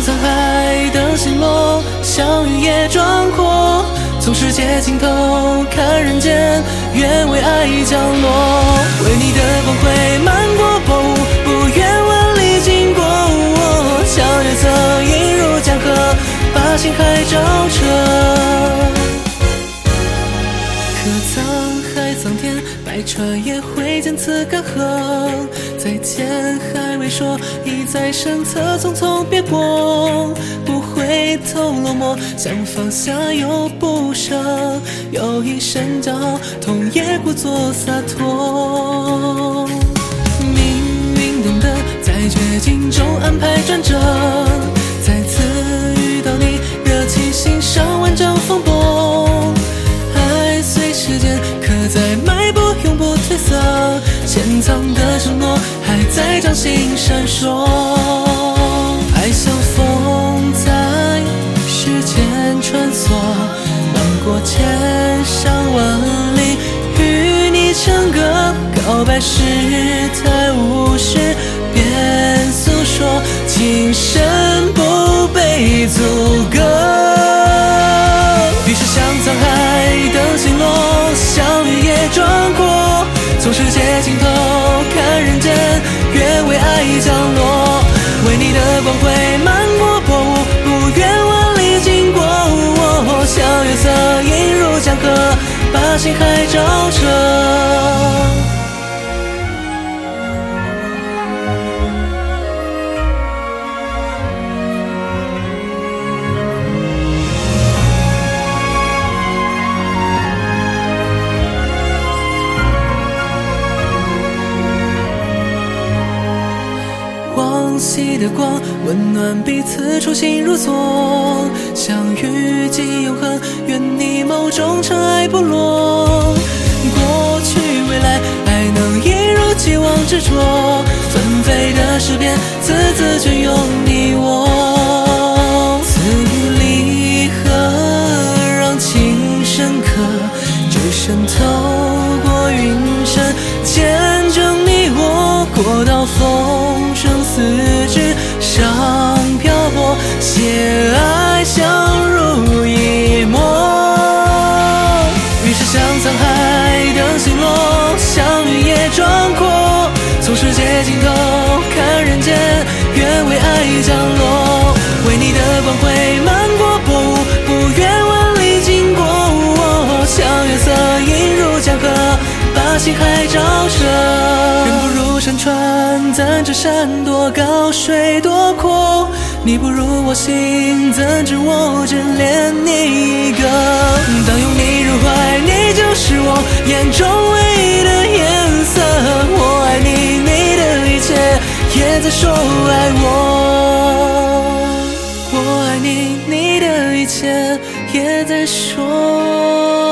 沧海的星落，相遇也壮阔。从世界尽头看人间，愿为爱降落。为你的光辉漫过薄雾，不愿万里经过我。向月色映入江河，把星海照彻。可沧海桑田，百川也会见此干涸。再见还未说，已在身侧匆匆别过。不回头落寞，想放下又不舍，有一身骄傲，痛也故作洒脱。命运懂得在绝境中安排转折，再次遇到你，热情欣赏万丈风波。爱随时间刻在脉搏，永不褪色，潜藏的承诺还在掌心闪烁。爱像风在时间穿梭，漫过千山万里，与你唱歌。告白时太无视，便诉说，情深不被阻隔。于是像沧海的星落，相遇也壮阔。从世界尽头看人间，愿为爱降落。为你的光辉漫过薄雾，不愿万里经过我。向月色映入江河，把星海照彻。往昔的光，温暖彼此，初心如昨。相遇即永恒，愿你眸中尘埃不落。过去未来，爱能一如既往执着。纷飞的诗篇，字字隽永你我。赐予离合，让情深刻，只身透过云尘，见证你我过到风生四至上漂泊，携爱相濡以沫。于是像沧海的星落，相遇也壮阔。从世界尽头看人间，愿为爱降落。为你的光辉漫过薄雾，不愿万里经过我。向月色映入江河，把星海照彻。人不如山川，怎知山多高水多阔？你不如我心，怎知我眷恋你一个？当拥你入怀，你就是我眼中唯一的颜色。我爱你，你的一切也在说爱我。我爱你，你的一切也在说